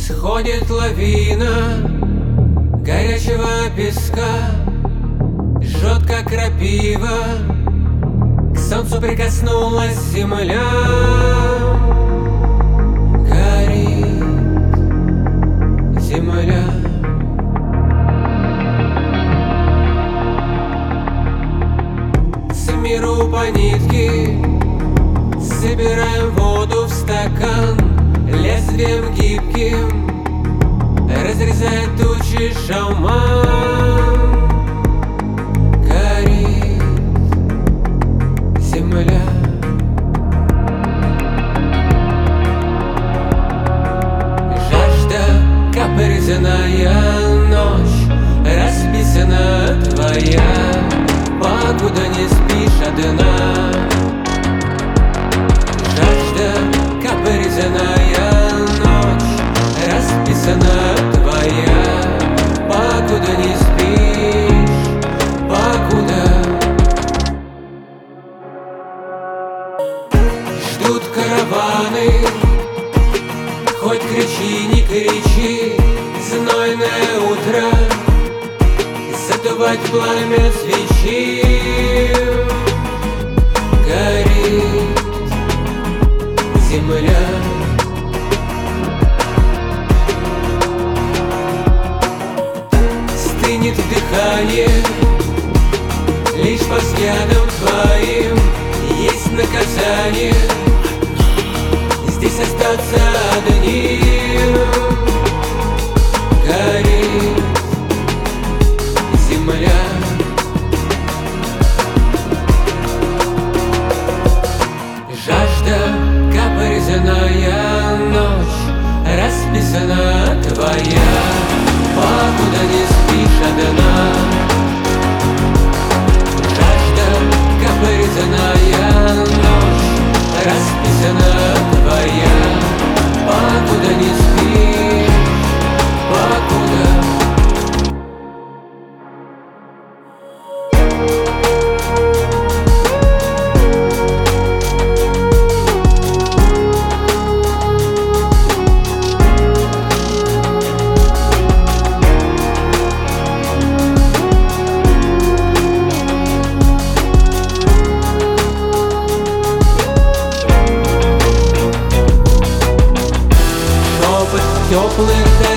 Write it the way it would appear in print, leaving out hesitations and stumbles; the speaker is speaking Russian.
Сходит лавина горячего песка, жжет, как крапива, к солнцу прикоснулась земля. Горит земля. С миру по нитке собираем воду в стакан, лезвием гибким разрезает тучи шаман. Горит земля. Жажда, капризная ночь, расписана твоя, покуда не спишь одна. Жажда, капризная ночь, расписана твоя, покуда не спишь, покуда. Ждут караваны, хоть кричи, не кричи, знойное утро, задувать пламя свечи. Горит земля. Стынет дыхание, лишь по взглядам твоим есть наказание здесь остаться одним. Горит земля. Жажда, капризная ночь, расписана твоя, покуда не спишь одна. Жажда, капризная ночь, расписана твоя, покуда не спишь, покуда. Теплых